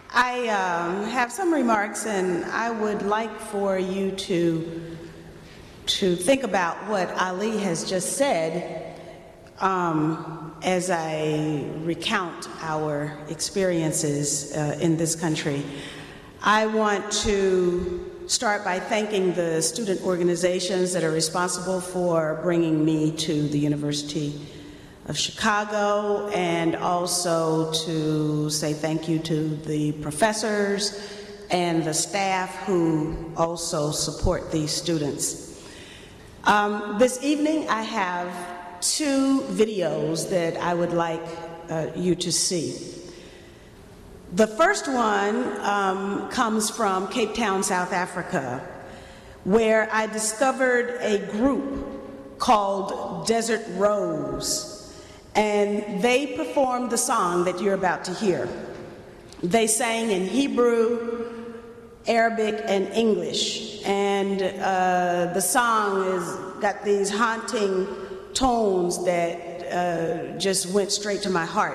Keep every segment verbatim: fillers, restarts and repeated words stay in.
I um, have some remarks, and I would like for you to to think about what Ali has just said um, as I recount our experiences uh, in this country. I want to start by thanking the student organizations that are responsible for bringing me to the University of Chicago, and also to say thank you to the professors and the staff who also support these students. Um, this evening I have two videos that I would like uh, you to see. The first one um, comes from Cape Town, South Africa, where I discovered a group called Desert Rose. And they performed the song that you're about to hear. They sang in Hebrew, Arabic, and English. And uh, the song has got these haunting tones that uh, just went straight to my heart.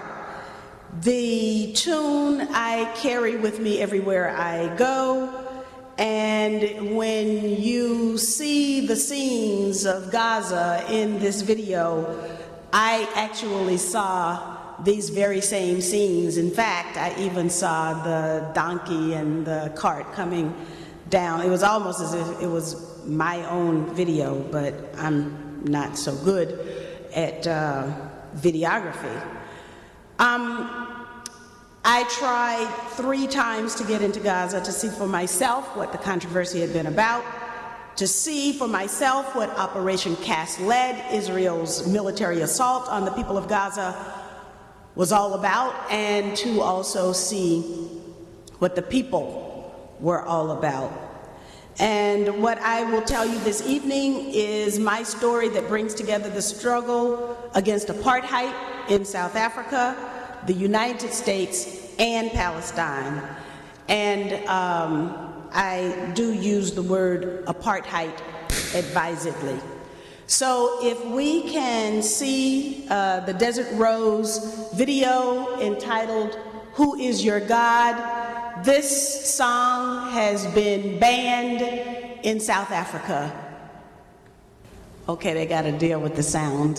The tune I carry with me everywhere I go. And when you see the scenes of Gaza in this video, I actually saw these very same scenes. In fact, I even saw the donkey and the cart coming down. It was almost as if it was my own video, but I'm not so good at uh, videography. Um, I tried three times to get into Gaza to see for myself what the controversy had been about, to see for myself what Operation Cast Lead, Israel's military assault on the people of Gaza, was all about, and to also see what the people were all about. And what I will tell you this evening is my story that brings together the struggle against apartheid in South Africa, the United States, and Palestine. And um, I do use the word apartheid advisedly. So if we can see uh, the Desert Rose video entitled, "Who is Your God?" This song has been banned in South Africa. Okay, they got to deal with the sound.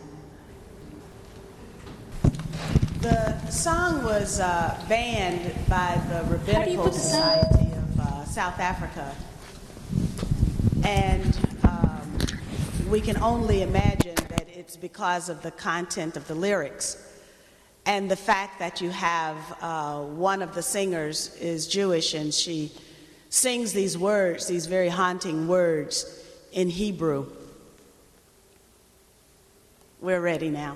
The song was uh, banned by the Rabbinical Society of uh, South Africa, and um, we can only imagine that it's because of the content of the lyrics and the fact that you have uh, one of the singers is Jewish, and she sings these words, these very haunting words in Hebrew. We're ready now.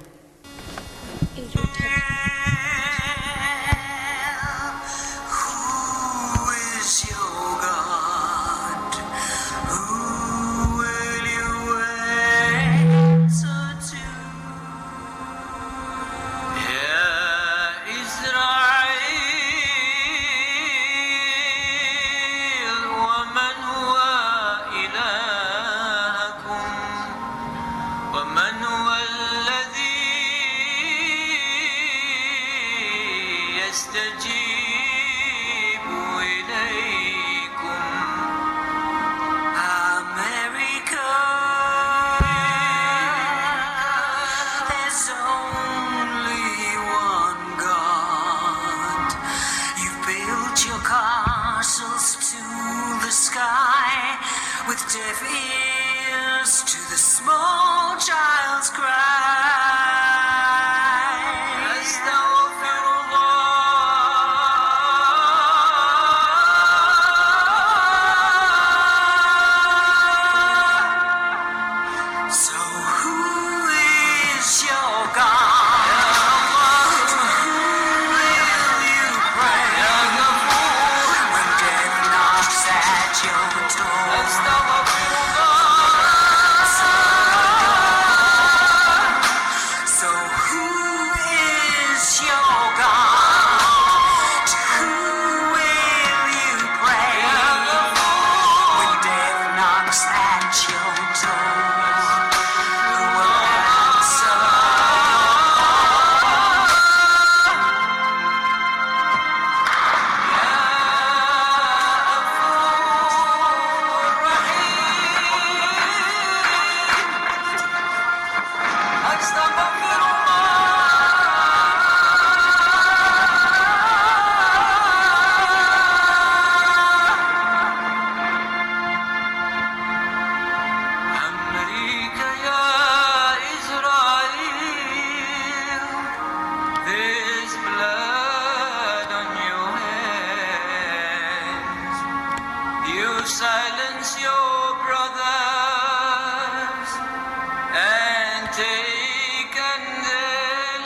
silence your brothers and taken their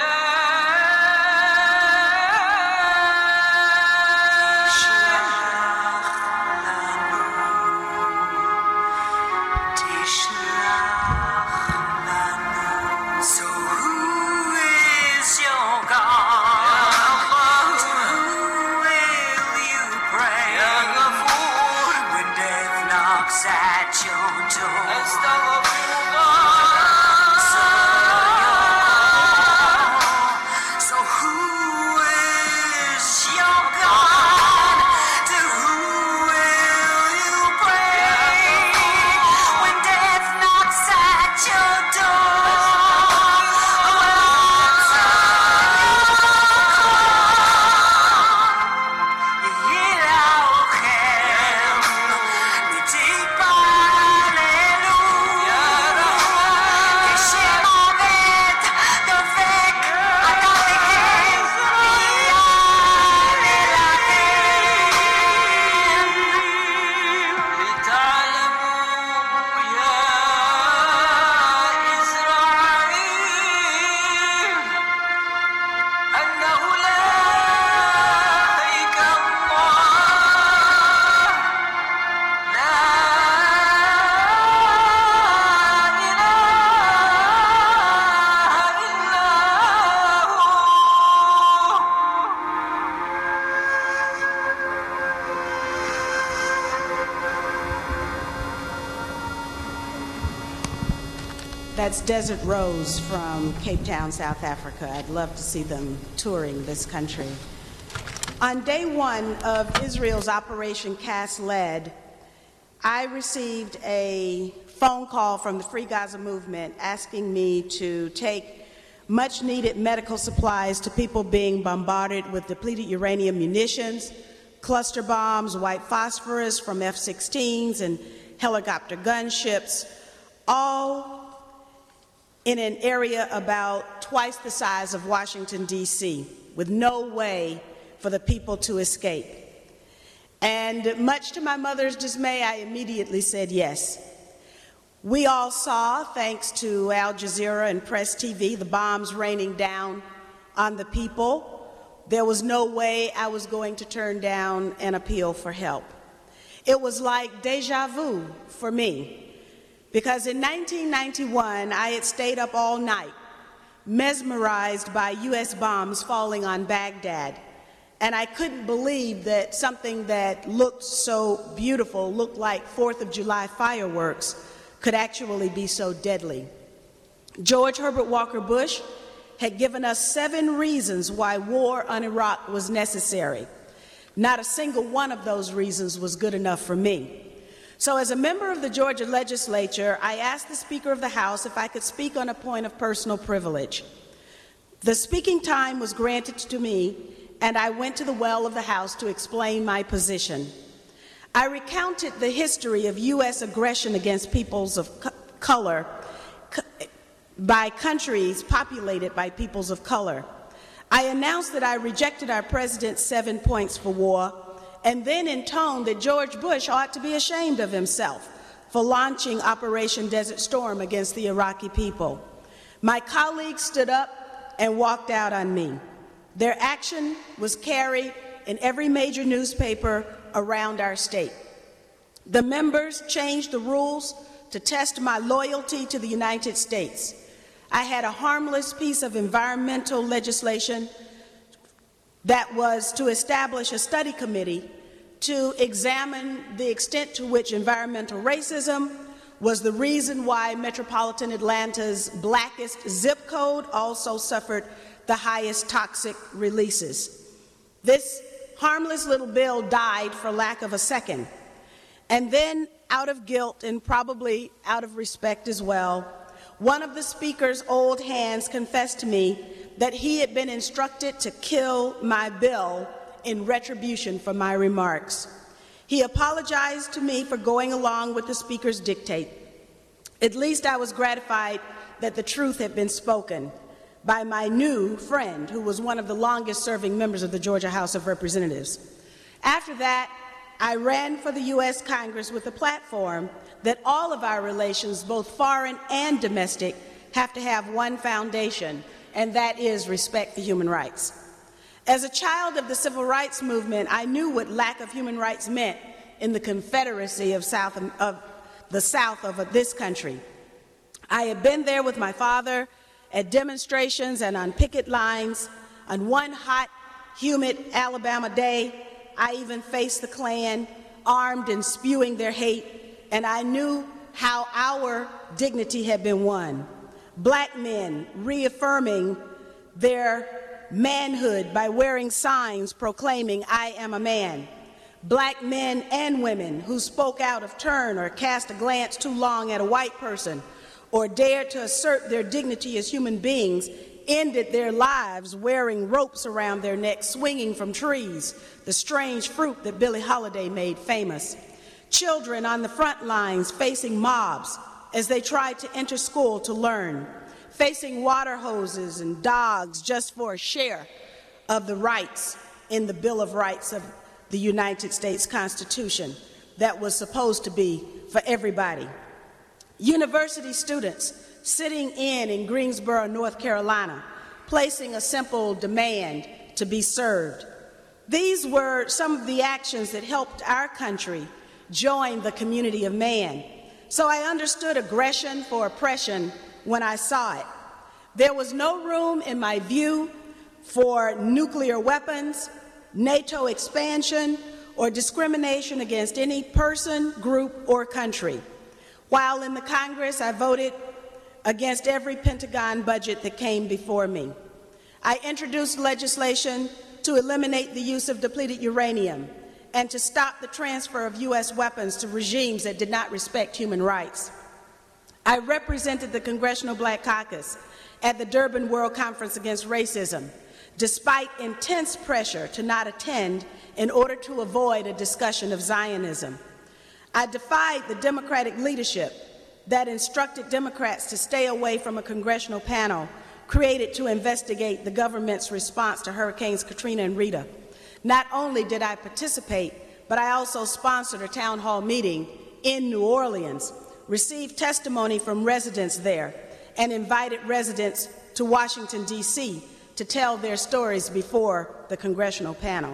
land. So who is your God? To who will you pray when death knocks at your door? So who is your God? To who will you pray when death knocks at your door? That's Desert Rose from Cape Town, South Africa. I'd love to see them touring this country. On day one of Israel's Operation Cast Lead, I received a phone call from the Free Gaza Movement asking me to take much-needed medical supplies to people being bombarded with depleted uranium munitions, cluster bombs, white phosphorus from F sixteens, and helicopter gunships, all in an area about twice the size of Washington, D C, with no way for the people to escape. And much to my mother's dismay, I immediately said yes. We all saw, thanks to Al Jazeera and Press T V, the bombs raining down on the people. There was no way I was going to turn down an appeal for help. It was like deja vu for me, because in nineteen ninety-one, I had stayed up all night, mesmerized by U S bombs falling on Baghdad. And I couldn't believe that something that looked so beautiful, looked like Fourth of July fireworks, could actually be so deadly. George Herbert Walker Bush had given us seven reasons why war on Iraq was necessary. Not a single one of those reasons was good enough for me. So as a member of the Georgia legislature, I asked the Speaker of the House if I could speak on a point of personal privilege. The speaking time was granted to me, and I went to the well of the House to explain my position. I recounted the history of U S aggression against peoples of co- color co- by countries populated by peoples of color. I announced that I rejected our president's seven points for war, and then intoned that George Bush ought to be ashamed of himself for launching Operation Desert Storm against the Iraqi people. My colleagues stood up and walked out on me. Their action was carried in every major newspaper around our state. The members changed the rules to test my loyalty to the United States. I had a harmless piece of environmental legislation that was to establish a study committee to examine the extent to which environmental racism was the reason why metropolitan Atlanta's blackest zip code also suffered the highest toxic releases. This harmless little bill died for lack of a second. And then, out of guilt and probably out of respect as well, one of the Speaker's old hands confessed to me that he had been instructed to kill my bill in retribution for my remarks. He apologized to me for going along with the Speaker's dictate. At least I was gratified that the truth had been spoken by my new friend, who was one of the longest-serving members of the Georgia House of Representatives. After that, I ran for the U S Congress with a platform that all of our relations, both foreign and domestic, have to have one foundation, and that is respect for human rights. As a child of the civil rights movement, I knew what lack of human rights meant in the Confederacy of, South, of the South of this country. I had been there with my father at demonstrations and on picket lines. On one hot, humid Alabama day, I even faced the Klan, armed and spewing their hate, and I knew how our dignity had been won. Black men reaffirming their manhood by wearing signs proclaiming, "I am a man." Black men and women who spoke out of turn or cast a glance too long at a white person or dared to assert their dignity as human beings ended their lives wearing ropes around their necks, swinging from trees, the strange fruit that Billie Holiday made famous. Children on the front lines facing mobs as they tried to enter school to learn, facing water hoses and dogs just for a share of the rights in the Bill of Rights of the United States Constitution that was supposed to be for everybody. University students sitting in in Greensboro, North Carolina, placing a simple demand to be served. These were some of the actions that helped our country join the community of man. So I understood aggression for oppression when I saw it. There was no room in my view for nuclear weapons, NATO expansion, or discrimination against any person, group, or country. While in the Congress, I voted against every Pentagon budget that came before me. I introduced legislation to eliminate the use of depleted uranium and to stop the transfer of U S weapons to regimes that did not respect human rights. I represented the Congressional Black Caucus at the Durban World Conference Against Racism, despite intense pressure to not attend in order to avoid a discussion of Zionism. I defied the Democratic leadership that instructed Democrats to stay away from a congressional panel created to investigate the government's response to Hurricanes Katrina and Rita. Not only did I participate, but I also sponsored a town hall meeting in New Orleans, received testimony from residents there, and invited residents to Washington, D C to tell their stories before the congressional panel.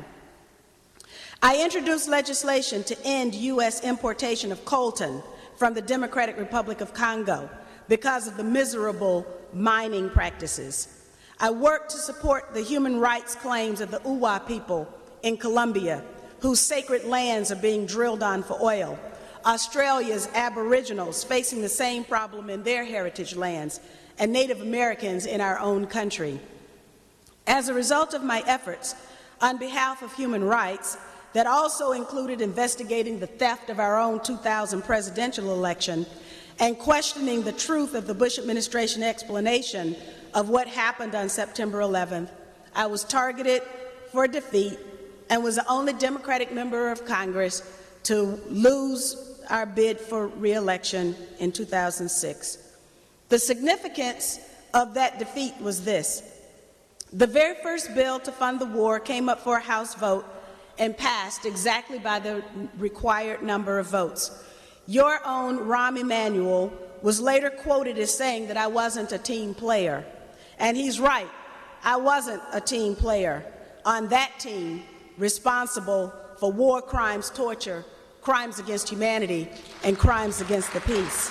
I introduced legislation to end U S importation of coltan from the Democratic Republic of Congo because of the miserable mining practices. I worked to support the human rights claims of the Uwa people in Colombia, whose sacred lands are being drilled on for oil. Australia's Aboriginals facing the same problem in their heritage lands, and Native Americans in our own country. As a result of my efforts on behalf of human rights, that also included investigating the theft of our own two thousand presidential election and questioning the truth of the Bush administration explanation of what happened on September eleventh, I was targeted for defeat and was the only Democratic member of Congress to lose our bid for re-election in two thousand six. The significance of that defeat was this. The very first bill to fund the war came up for a House vote and passed exactly by the required number of votes. Your own Rahm Emanuel was later quoted as saying that I wasn't a team player. And he's right, I wasn't a team player on that team responsible for war crimes, torture, crimes against humanity, and crimes against the peace.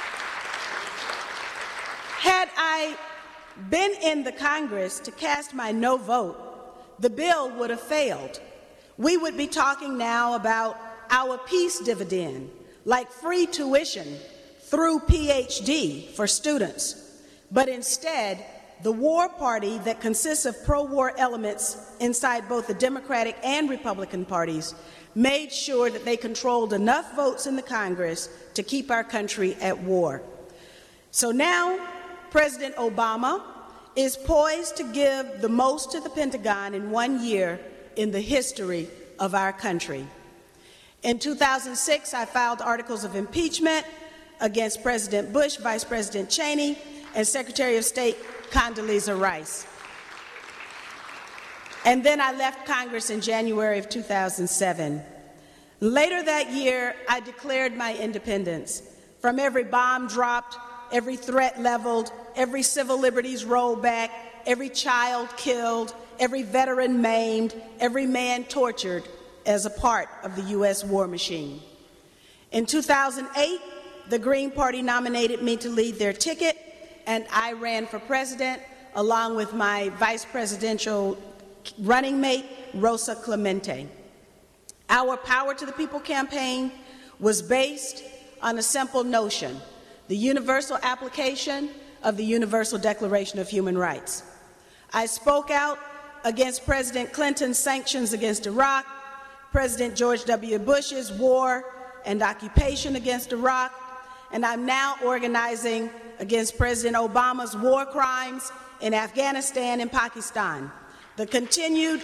Had I been in the Congress to cast my no vote, the bill would have failed. We would be talking now about our peace dividend, like free tuition through P H D for students. But instead, the war party that consists of pro-war elements inside both the Democratic and Republican parties made sure that they controlled enough votes in the Congress to keep our country at war. So now, President Obama is poised to give the most to the Pentagon in one year in the history of our country. In two thousand six, I filed articles of impeachment against President Bush, Vice President Cheney, and Secretary of State Condoleezza Rice. And then I left Congress in January of two thousand seven. Later that year, I declared my independence. From every bomb dropped, every threat leveled, every civil liberties rolled back, every child killed, every veteran maimed, every man tortured as a part of the U S war machine. In two thousand eight, the Green Party nominated me to lead their ticket, and I ran for president along with my vice presidential running mate, Rosa Clemente. Our Power to the People campaign was based on a simple notion: the universal application of the Universal Declaration of Human Rights. I spoke out against President Clinton's sanctions against Iraq, President George W. Bush's war and occupation against Iraq, and I'm now organizing against President Obama's war crimes in Afghanistan and Pakistan, the continued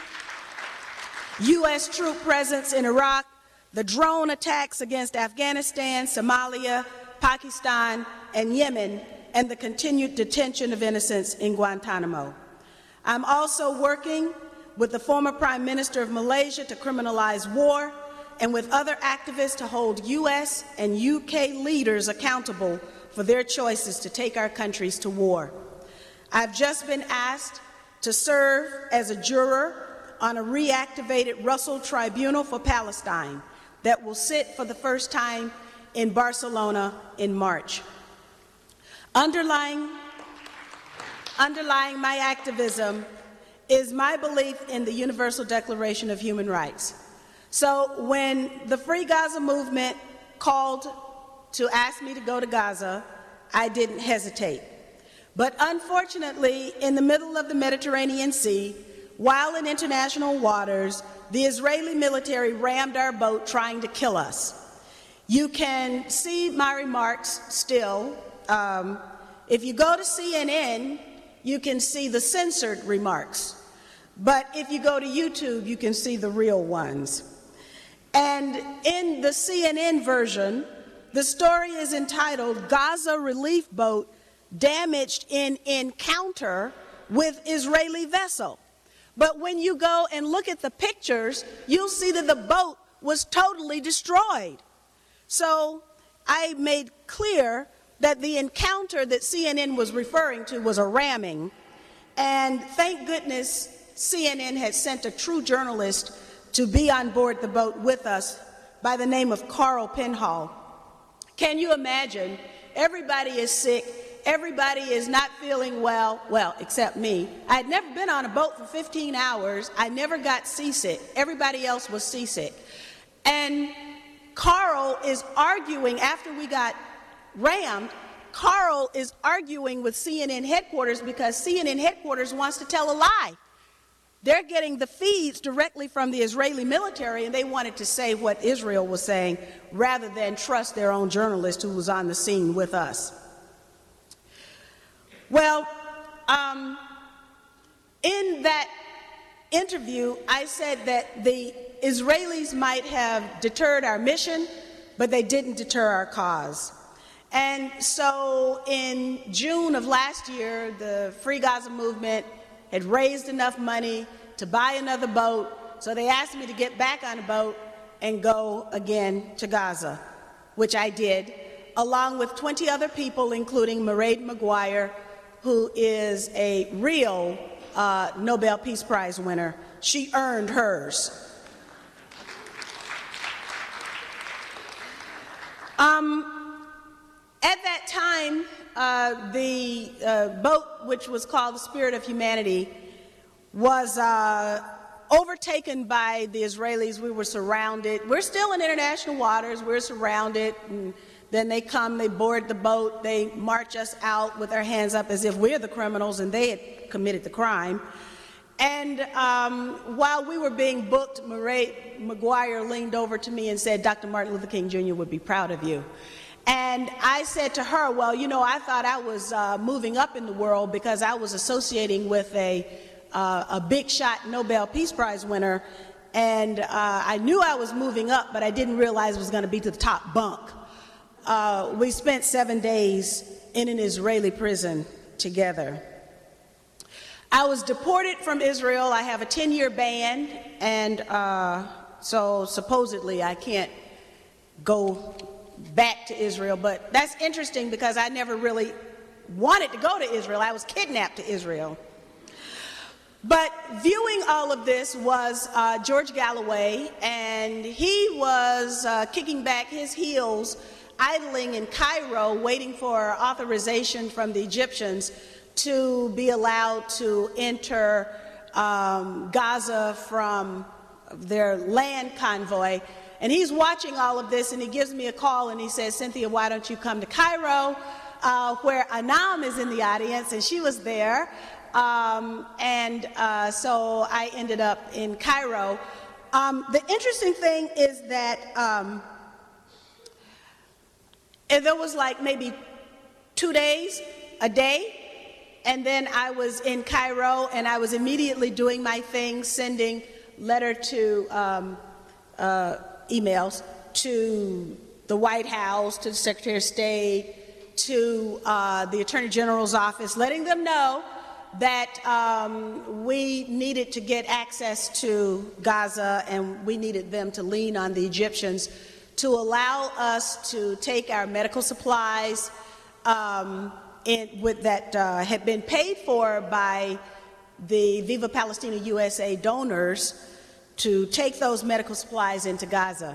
U S troop presence in Iraq, the drone attacks against Afghanistan, Somalia, Pakistan, and Yemen, and the continued detention of innocents in Guantanamo. I'm also working with the former Prime Minister of Malaysia to criminalize war, and with other activists to hold U S and U K leaders accountable for their choices to take our countries to war. I've just been asked to serve as a juror on a reactivated Russell Tribunal for Palestine that will sit for the first time in Barcelona in March. Underlying, underlying my activism is my belief in the Universal Declaration of Human Rights. So when the Free Gaza movement called to ask me to go to Gaza, I didn't hesitate. But unfortunately, in the middle of the Mediterranean Sea, while in international waters, the Israeli military rammed our boat trying to kill us. You can see my remarks still. Um, if you go to C N N, you can see the censored remarks. But if you go to YouTube, you can see the real ones. And in the C N N version, the story is entitled "Gaza Relief Boat Damaged in Encounter with Israeli Vessel." But when you go and look at the pictures, you'll see that the boat was totally destroyed. So I made clear that the encounter that C N N was referring to was a ramming. And thank goodness C N N had sent a true journalist to be on board the boat with us by the name of Carl Penhall. Can you imagine? Everybody is sick. Everybody is not feeling well, well, except me. I had never been on a boat for fifteen hours. I never got seasick. Everybody else was seasick. And Carl is arguing after we got rammed. Carl is arguing with C N N headquarters because C N N headquarters wants to tell a lie. They're getting the feeds directly from the Israeli military, and they wanted to say what Israel was saying rather than trust their own journalist who was on the scene with us. Well, um, in that interview, I said that the Israelis might have deterred our mission, but they didn't deter our cause. And so in June of last year, the Free Gaza movement had raised enough money to buy another boat, so they asked me to get back on a boat and go again to Gaza, which I did, along with twenty other people, including Mairead Maguire, who is a real uh, Nobel Peace Prize winner. She earned hers. Um, at that time, uh, the uh, boat, which was called the Spirit of Humanity, was uh, overtaken by the Israelis. We were surrounded. We're still in international waters. We're surrounded. And then they come, they board the boat, they march us out with our hands up as if we're the criminals and they had committed the crime. And um, while we were being booked, Mairead Maguire leaned over to me and said, "Doctor Martin Luther King Junior would be proud of you." And I said to her, well, you know, I thought I was uh, moving up in the world because I was associating with a, uh, a big shot Nobel Peace Prize winner. And uh, I knew I was moving up, but I didn't realize it was going to be to the top bunk. Uh, we spent seven days in an Israeli prison together. I was deported from Israel. I have a ten-year ban, and uh, so supposedly I can't go back to Israel, but that's interesting because I never really wanted to go to Israel. I was kidnapped to Israel. But viewing all of this was uh, George Galloway, and he was uh, kicking back his heels, idling in Cairo, waiting for authorization from the Egyptians to be allowed to enter um, Gaza from their land convoy. And he's watching all of this, and he gives me a call, and he says, Cynthia, why don't you come to Cairo, uh, where Anam is in the audience, and she was there. Um, and uh, so I ended up in Cairo. Um, the interesting thing is that um, there was like maybe two days, a day, and then I was in Cairo, and I was immediately doing my thing, sending letter to um, uh, emails to the White House, to the Secretary of State, to uh, the Attorney General's office, letting them know that um, we needed to get access to Gaza, and we needed them to lean on the Egyptians to allow us to take our medical supplies um, in, with, that uh, had been paid for by the Viva Palestina U S A donors, to take those medical supplies into Gaza.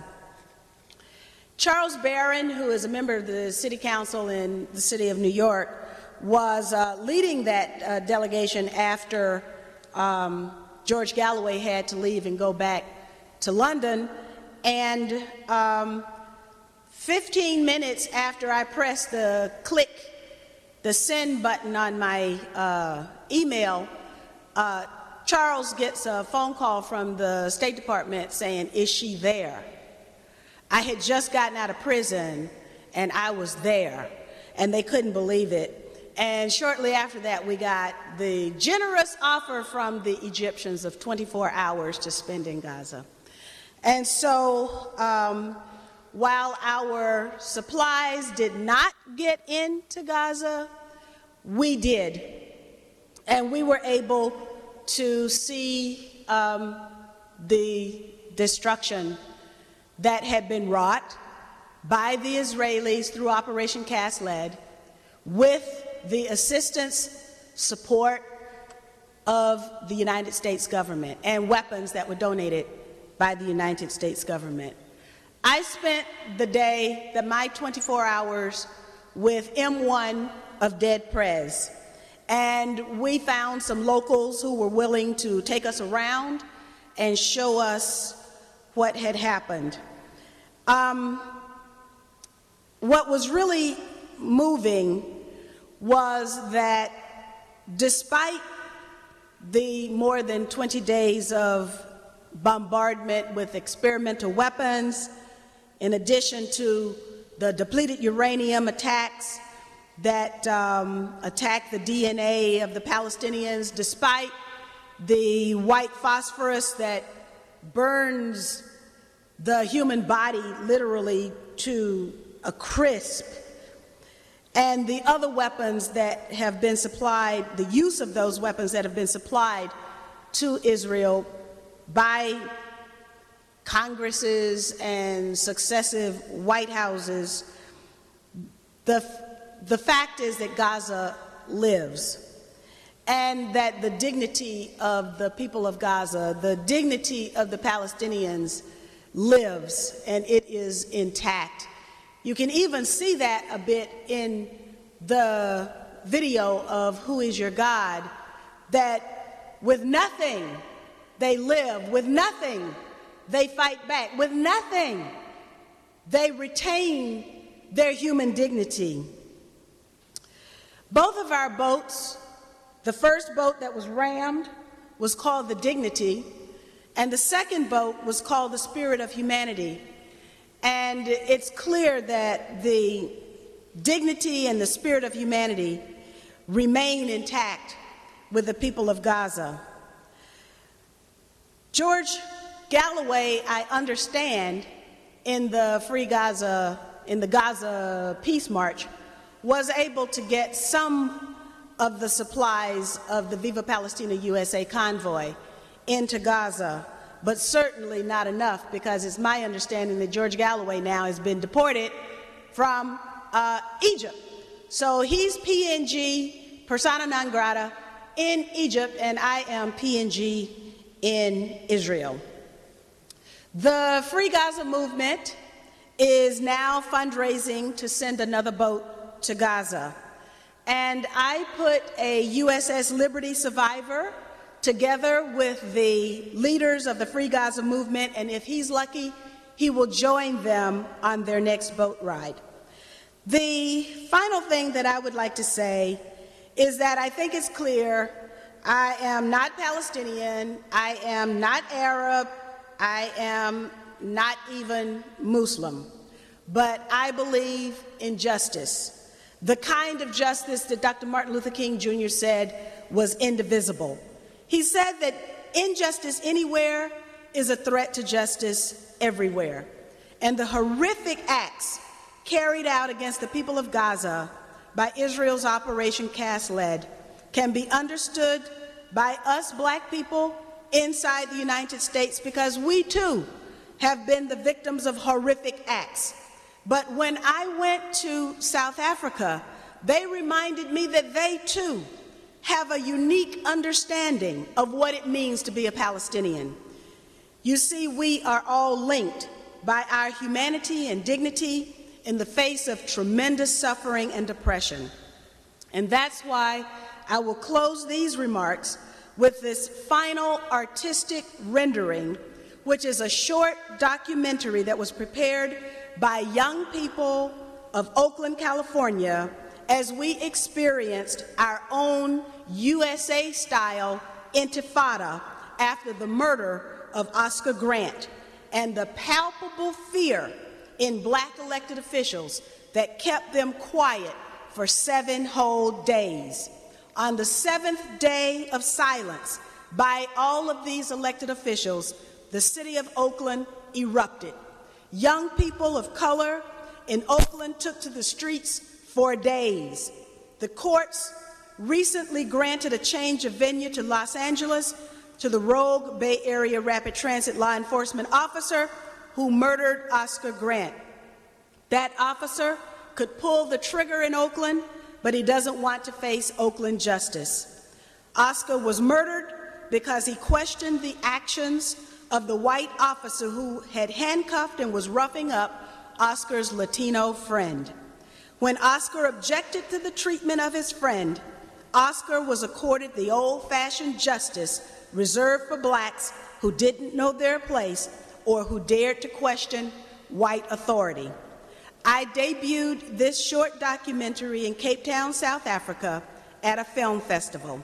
Charles Barron, who is a member of the City Council in the city of New York, was uh, leading that uh, delegation after um, George Galloway had to leave and go back to London. And um, fifteen minutes after I pressed the click, the send button on my uh, email, uh, Charles gets a phone call from the State Department saying, is she there? I had just gotten out of prison, and I was there, and they couldn't believe it. And shortly after that, we got the generous offer from the Egyptians of twenty-four hours to spend in Gaza. And so um, while our supplies did not get into Gaza, we did. And we were able to see um, the destruction that had been wrought by the Israelis through Operation Cast Lead, with the assistance, support of the United States government, and weapons that were donated by the United States government. I spent the day, the, my twenty-four hours, with M one of Dead Prez, and we found some locals who were willing to take us around and show us what had happened. Um, what was really moving was that despite the more than twenty days of bombardment with experimental weapons, in addition to the depleted uranium attacks that um, attacked the D N A of the Palestinians, despite the white phosphorus that burns the human body literally to a crisp, and the other weapons that have been supplied, the use of those weapons that have been supplied to Israel by Congresses and successive White Houses, the, the fact is that Gaza lives, and that the dignity of the people of Gaza, the dignity of the Palestinians lives, and it is intact. You can even see that a bit in the video of Who Is Your God, that with nothing they live, with nothing they fight back, with nothing they retain their human dignity. Both of our boats, the first boat that was rammed was called the Dignity, and the second boat was called the Spirit of Humanity. And it's clear that the dignity and the spirit of humanity remain intact with the people of Gaza. George Galloway, I understand, in the Free Gaza, in the Gaza Peace March, was able to get some of the supplies of the Viva Palestina U S A convoy into Gaza. but certainly not enough, because it's my understanding that George Galloway now has been deported from uh, Egypt. So he's P N G, persona non grata, in Egypt, and I am P N G in Israel. The Free Gaza movement is now fundraising to send another boat to Gaza. And I put a U S S Liberty survivor together with the leaders of the Free Gaza movement, and if he's lucky, he will join them on their next boat ride. The final thing that I would like to say is that I think it's clear I am not Palestinian, I am not Arab, I am not even Muslim, but I believe in justice, the kind of justice that Doctor Martin Luther King Junior said was indivisible. He said that injustice anywhere is a threat to justice everywhere. And the horrific acts carried out against the people of Gaza by Israel's Operation Cast Lead can be understood by us black people inside the United States, because we too have been the victims of horrific acts. But when I went to South Africa, they reminded me that they too have a unique understanding of what it means to be a Palestinian. You see, we are all linked by our humanity and dignity in the face of tremendous suffering and depression. And that's why I will close these remarks with this final artistic rendering, which is a short documentary that was prepared by young people of Oakland, California, as we experienced our own U S A-style intifada after the murder of Oscar Grant, and the palpable fear in black elected officials that kept them quiet for seven whole days. On the seventh day of silence by all of these elected officials, the city of Oakland erupted. Young people of color in Oakland took to the streets for days. The courts recently granted a change of venue to Los Angeles to the rogue Bay Area Rapid Transit law enforcement officer who murdered Oscar Grant. That officer could pull the trigger in Oakland, but he doesn't want to face Oakland justice. Oscar was murdered because he questioned the actions of the white officer who had handcuffed and was roughing up Oscar's Latino friend. When Oscar objected to the treatment of his friend, Oscar was accorded the old-fashioned justice reserved for blacks who didn't know their place or who dared to question white authority. I debuted this short documentary in Cape Town, South Africa, at a film festival.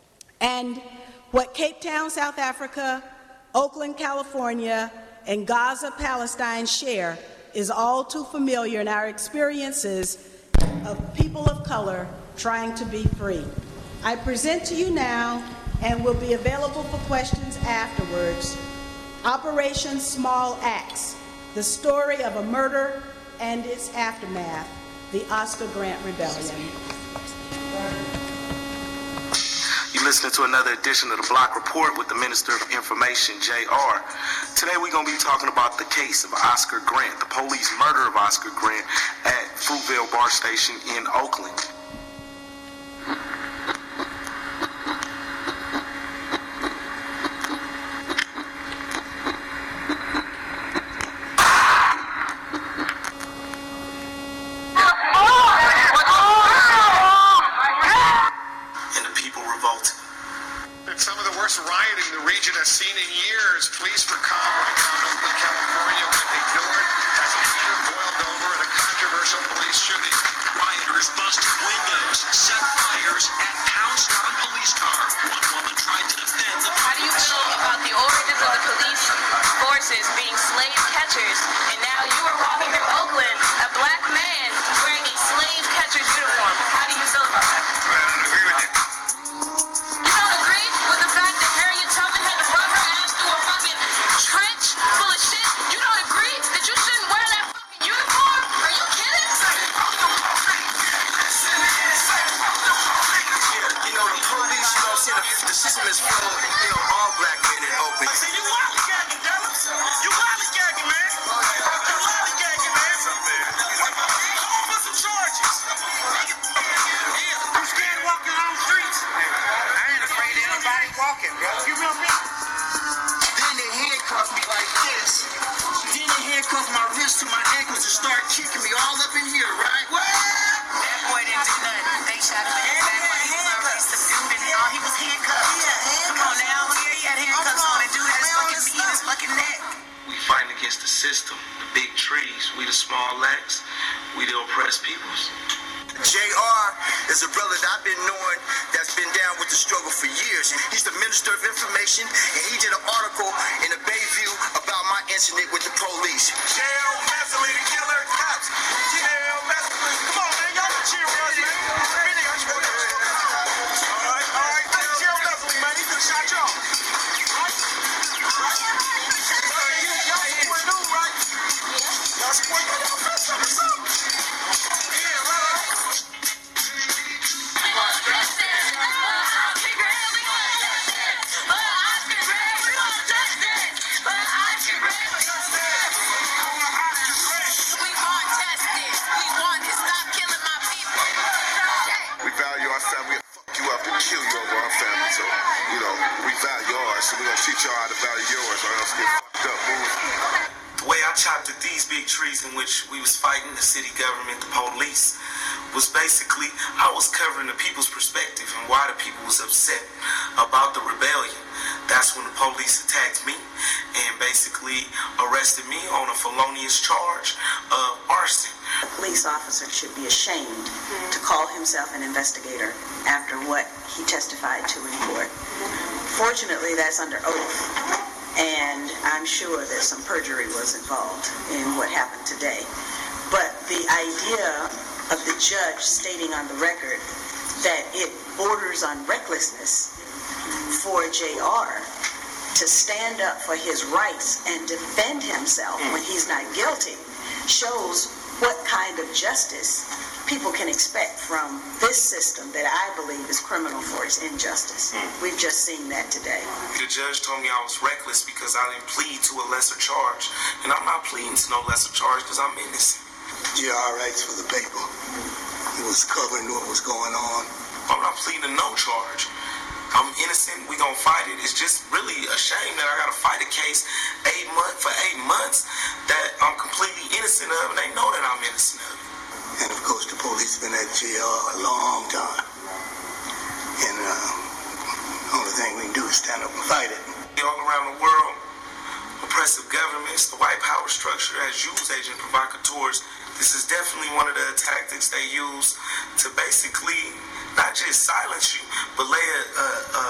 And what Cape Town, South Africa, Oakland, California, and Gaza, Palestine share is all too familiar in our experiences of people of color trying to be free. I present to you now, and will be available for questions afterwards, Operation Small Axe, the story of a murder and its aftermath, the Oscar Grant Rebellion. You're listening to another edition of the Block Report with the Minister of Information, J R. Today we're going to be talking about the case of Oscar Grant, the police murder of Oscar Grant at Fruitvale Bar Station in Oakland. Rioting the region has seen in years. Police were calm right now in Oakland, California, when ignored as a leader boiled over at a controversial police shooting. Rioters busted windows, set fires, and pounced on a police car. One woman tried to defend the How do you feel about the origins of the police forces being slave catchers, and now you are walking through Oakland, a black man wearing a slave catcher's uniform? How do you feel about that? I don't agree with you. You don't agree with the fact that Harriet Tubman had to run her ass through a fucking trench full of shit? You don't agree that you shouldn't wear that fucking uniform? Are you kidding? You know, the police, you know, see, the, the system is full of, you know, all black men in Oakland. I said, you what? You gotta handcuff my wrists to my ankles and start kicking me all up in here, right? What? That boy didn't do nothing. They shot him in the back when he was already subdued and all. He was handcuffed. Come on now. Yeah, he had handcuffs on. The dude had his fucking feet in his fucking neck. We fighting against the system, the big trees. We the small lacks. We the oppressed peoples. J R is a brother that I've been knowing that's been down with the struggle for years. He's the Minister of Information, and he did an article in the Bayview about my incident with the police. Jail, Messerly, the killer, cops. Jail, Messerly. Come on, man. Y'all can cheer for us, man. Really, I just want to All right, all right. Jail, Messerly, man. He just shot y'all. Right? Right? Y'all support new, right? Y'all support new. Y'all press something, something. Yeah, right. We value our family. We'll fuck you up and kill you over our family. So, you know, we value ours. So we're going to teach y'all how to value yours or else get fucked up, move. The way I chopped at these big trees in which we was fighting the city government, the police, was basically I was covering the people's perspective and why the people was upset about the rebellion. That's when the police attacked me and basically arrested me on a felonious charge of arson. A police officer should be ashamed to call himself an investigator after what he testified to in court. Fortunately, that's under oath, and I'm sure that some perjury was involved in what happened today. But the idea of the judge stating on the record that it borders on recklessness for J R to stand up for his rights and defend himself when he's not guilty shows what kind of justice people can expect from this system that I believe is criminal for its injustice. We've just seen that today. The judge told me I was reckless because I didn't plead to a lesser charge. And I'm not pleading to no lesser charge because I'm innocent. J R writes for the paper. He was covering what was going on. I'm not pleading to no charge. I'm innocent. We gonna fight it. It's just really a shame that I gotta fight a case eight month for eight months that I'm completely innocent of, and they know that I'm innocent of. And of course, the police have been at J R a long time. And uh, the only thing we can do is stand up and fight it. All around the world, oppressive governments, the white power structure has used agent provocateurs. This is definitely one of the tactics they use to basically not just silence you, but lay a, a, a,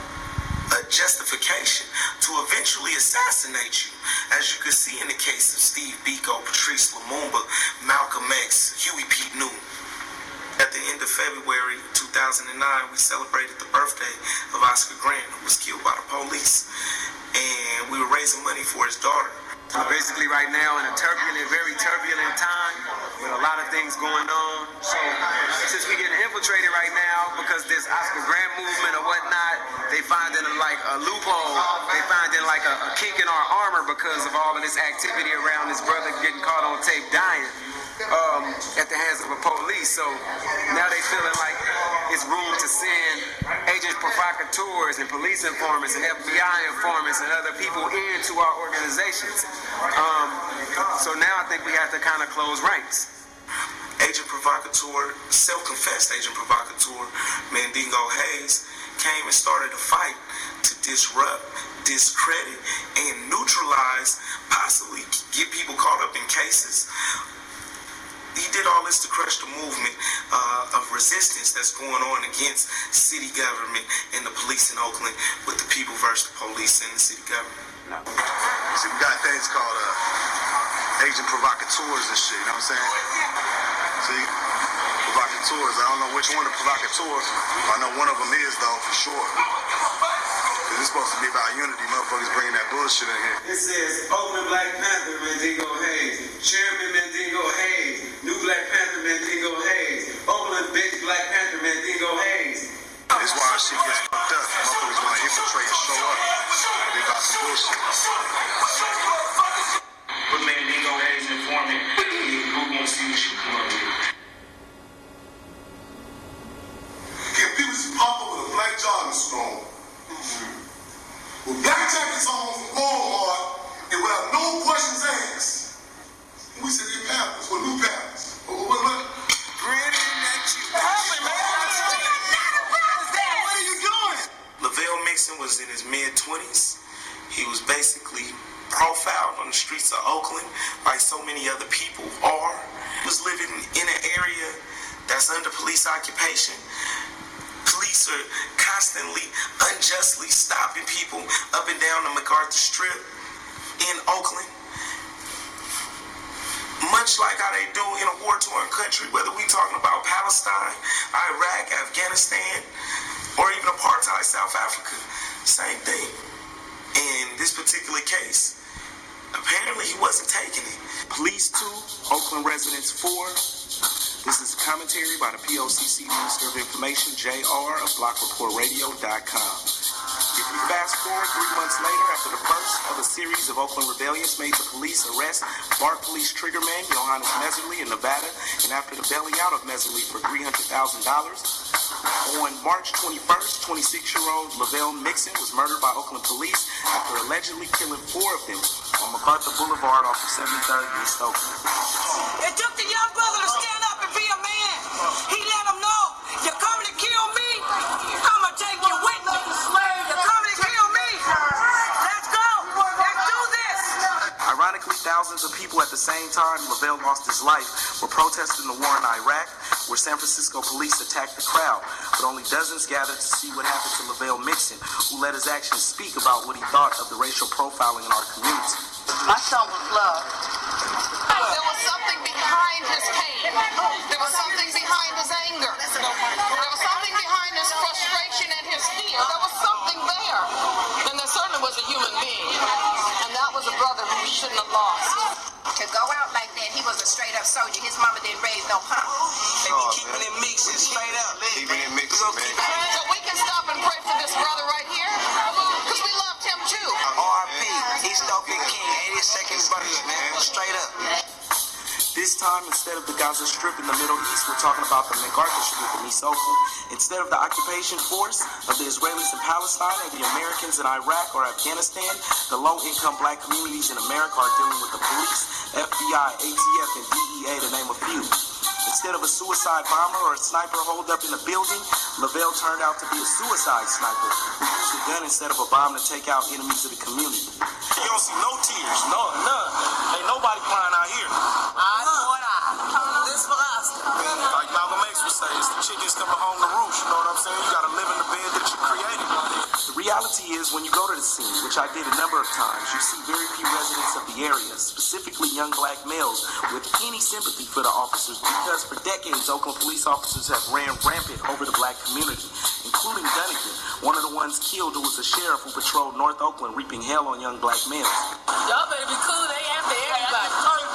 a justification to eventually assassinate you. As you can see in the case of Steve Biko, Patrice Lumumba, Malcolm X, Huey P. Newton. At the end of February two thousand nine, we celebrated the birthday of Oscar Grant, who was killed by the police. And we were raising money for his daughter. We're basically right now in a turbulent, very turbulent time with a lot of things going on. So since we getting infiltrated right now because this Oscar Grant movement or whatnot, they finding like a loophole. They finding like a, a kink in our armor because of all of this activity around this brother getting caught on tape dying um, at the hands of the police. So now they feeling like it's room to send agent provocateurs and police informants and F B I informants and other people into our organizations. Um, so now I think we have to kind of close ranks. Agent provocateur, self-confessed agent provocateur, Mandingo Hayes, came and started a fight to disrupt, discredit, and neutralize, possibly get people caught up in cases. He did all this to crush the movement uh, of resistance that's going on against city government and the police in Oakland with the people versus the police and the city government. No. See, we got things called uh, agent provocateurs and shit, you know what I'm saying? See? Provocateurs. I don't know which one of the provocateurs. I know one of them is, though, for sure. Because it's supposed to be about unity. Motherfuckers bringing that bullshit in here. It says Oakland Black Panther Mandingo Hayes, Chairman Mandingo Hayes, New Black Panther Mandingo Hayes, Oakland Big Black Panther Mandingo Hayes. That's why our shit gets fucked up. Motherfuckers want to infiltrate and show up. They got some bullshit. Put Mandingo Hayes informant. Who wants to see what you come up with? If people just pop up with a black jogging strong, with black jackets on from Walmart, and without no Oakland, like so many other people are, was living in an area that's under police occupation. Police are constantly, unjustly stopping people up and down the MacArthur Strip in Oakland. Much like how they do in a war-torn country, whether we talking about Palestine, Iraq, Afghanistan, or even apartheid South Africa, same thing. In this particular case, apparently he wasn't taking it. Police two, Oakland residents four. This is a commentary by the P O C C Minister of Information, J R of block report radio dot com. If you fast forward three months later, after the first of a series of Oakland rebellions made the police arrest BART police triggerman Johannes Meserly in Nevada, and after the bailing out of Meserly for three hundred thousand dollars, on March twenty-first, twenty-six-year-old Lavelle Mixon was murdered by Oakland police after allegedly killing four of them on MacArthur Boulevard off of seventy-third in East Oakland. It took the young brother to stand up and be a man. He let him know, you're coming to kill me, I'm going to take you with me. You're coming to kill me. Let's go. Let's do this. Ironically, thousands of people at the same time Lavelle lost his life were protesting the war in Iraq, where San Francisco police attacked the crowd, but only dozens gathered to see what happened to Lavelle Mixon, who let his actions speak about what he thought of the racial profiling in our community. My son was loved. There was something behind his pain. There was something behind his anger. There was something behind his frustration and his fear. There was something there. And there certainly was a human being. And that was a brother who we shouldn't have lost. To go out like that, he was a straight up soldier. His mama didn't raise no punk. They be keeping it mixing straight up. Keeping it mixing, man. So we can stop and pray for this brother right here. Because we loved him too. R I P East Oakland King, eighty-second birthday, man. Straight up. This time, instead of the Gaza Strip in the Middle East, we're talking about the MacArthur Strip in East Oakland. Instead of the occupation force of the Israelis in Palestine and the Americans in Iraq or Afghanistan, the low-income black communities in America are dealing with the police, F B I, A T F, and D E A, to name a few. Instead of a suicide bomber or a sniper holed up in a building, Lavelle turned out to be a suicide sniper who used a gun instead of a bomb to take out enemies of the community. You don't see no tears, no, none. Ain't nobody crying out here. I know it. This for us. Like Malcolm X would say, it's the chickens coming home to roost, you know what I'm saying? You gotta live in the bed that you created. The reality is, when you go to the scene, which I did a number of times, you see very few residents of the area, specifically young black males, with any sympathy for the officers, because for decades, Oakland police officers have ran rampant over the black community, including Dunnigan, one of the ones killed who was a sheriff who patrolled North Oakland, reaping hell on young black males. Y'all better be cool. They after everybody.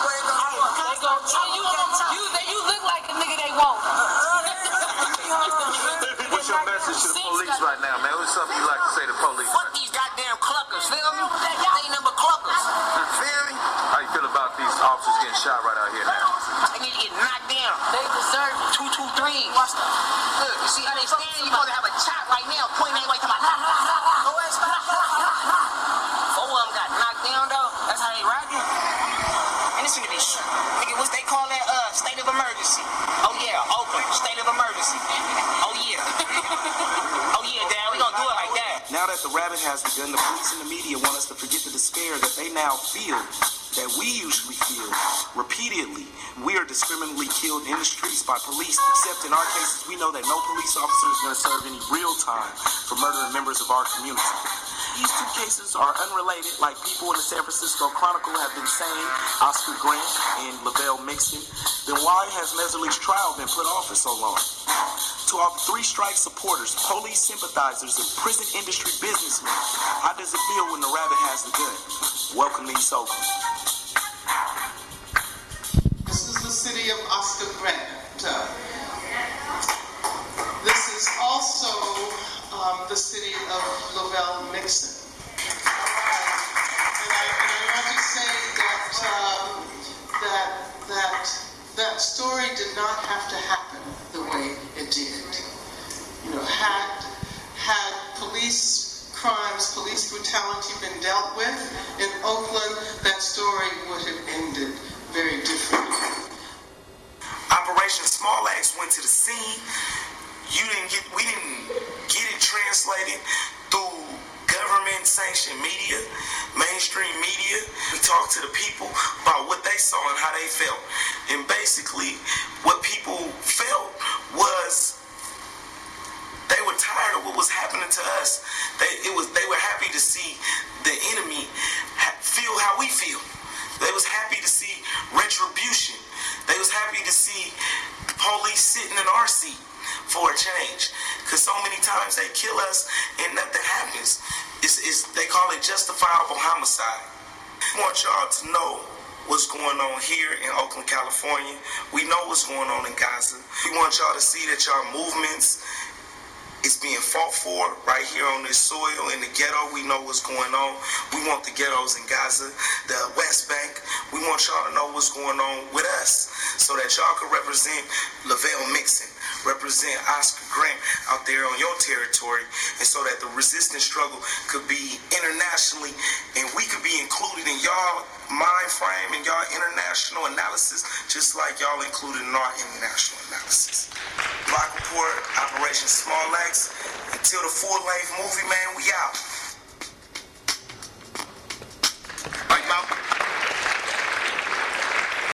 They gonna tell you, you, they, you look like a nigga they want. What's your message to the police right now, man? What's something you like to say to police? Fuck these goddamn cluckers, feel me? They ain't number cluckers. Feel me? How you feel about these officers getting shot right out here now? They need to get knocked down. They deserve two, two, three. Watch that. Look, you see how they standing? You supposed to have a chop right now, pointing their way to my ha ha ha ha. Go ahead, stop, ha ha ha. Four of them got knocked down though. That's how they rocking. And it's gonna be, nigga, what's they call that, uh, state of emergency? Oh yeah, Oakland, state of emergency. Oh yeah. Oh yeah, Dad, we gonna do it like that. Now that the rabbit has begun, the police and the media want us to forget the despair that they now feel, that we usually feel repeatedly. We are discriminately killed in the streets by police, except in our cases, we know that no police officer is going to serve any real time for murdering members of our community. These two cases are unrelated, like people in the San Francisco Chronicle have been saying, Oscar Grant and Lavelle Mixon. Then why has Meserly's trial been put off for so long? To our three-strike supporters, police sympathizers, and prison industry businessmen, how does it feel when the rabbit has the gun? Welcome to East Oakland. This is the city of Oscar Grant. Uh, this is also um, the city of Lavelle Mixon. And I, and I want to say that, um, that, that that story did not have to happen the way it did. You know, had, had police crimes, police brutality been dealt with in Oakland, that story would have ended very differently. Operation Small Axe went to the scene. You didn't get, we didn't get it translated through government government-sanctioned media, mainstream media. We talked to the people about what they saw and how they felt. And basically, what people felt was they were tired of what was happening to us. They, it was, they were happy to see the enemy ha- feel how we feel. They was happy to see retribution. They was happy to see the police sitting in our seat for a change. Because so many times they kill us and nothing happens. It's, it's, they call it justifiable homicide. I want y'all to know what's going on here in Oakland, California. We know what's going on in Gaza. We want y'all to see that y'all movements is being fought for right here on this soil in the ghetto. We know what's going on. We want the ghettos in Gaza, the West Bank. We want y'all to know what's going on with us so that y'all can represent Lavelle Mixon, represent Oscar Grant out there on your territory, and so that the resistance struggle could be internationally and we could be included in y'all mind frame and y'all international analysis just like y'all included in our international analysis. Block Report, Operation Small Axe. Until the full-length movie, man, we out.